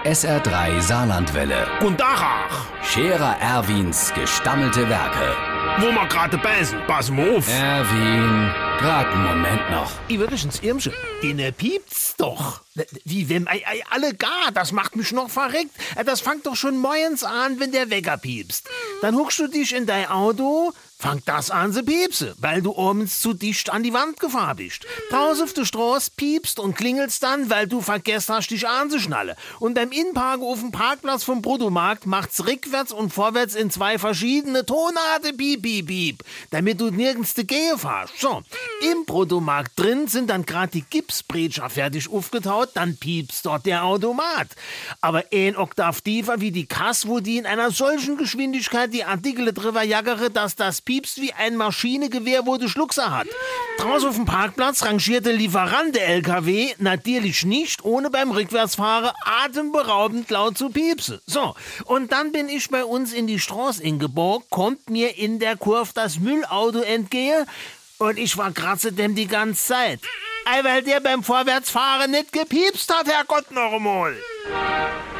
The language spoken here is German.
SR3 Saarlandwelle. Und Ach, Scherer Erwins gestammelte Werke. wo wir gerade beißen, pass mal auf. Erwin, grad einen Moment noch. Ich wirklich ins Irmchen. Den piept's doch. Wie wenn alle gar, das macht mich noch verreckt. Das fängt doch schon morgens an, wenn der Wecker piepst. Dann huckst du dich in dein Auto, fangt das an zu piepsen, weil du abends zu dicht an die Wand gefahren bist. Draußen auf der Straße piepst und klingelst dann, weil du vergessen hast, dich anzuschnallen. Und beim Innenparken auf dem Parkplatz vom Bruttomarkt macht's rückwärts und vorwärts in zwei verschiedene Tonarten piep, piep, piep, damit du nirgends zu gehen fährst. So, im Bruttomarkt drin sind dann gerade die Gipsbrecher fertig aufgetaut, dann piepst dort der Automat. Aber ein Oktav tiefer wie die Kasse, wo die in einer solchen Geschwindigkeit die Artikel drüber jaggere, dass das piepst wie ein Maschinengewehr, wo du Schluckser hat. Draußen auf dem Parkplatz rangierte Lieferant der LKW natürlich nicht, ohne beim Rückwärtsfahren atemberaubend laut zu piepsen. So, und dann bin ich bei uns in die Straße ingebogen, kommt mir in der Kurve das Müllauto entgehe und ich war kratze dem die ganze Zeit. Weil der beim Vorwärtsfahren nicht gepiepst hat, Herrgott noch einmal.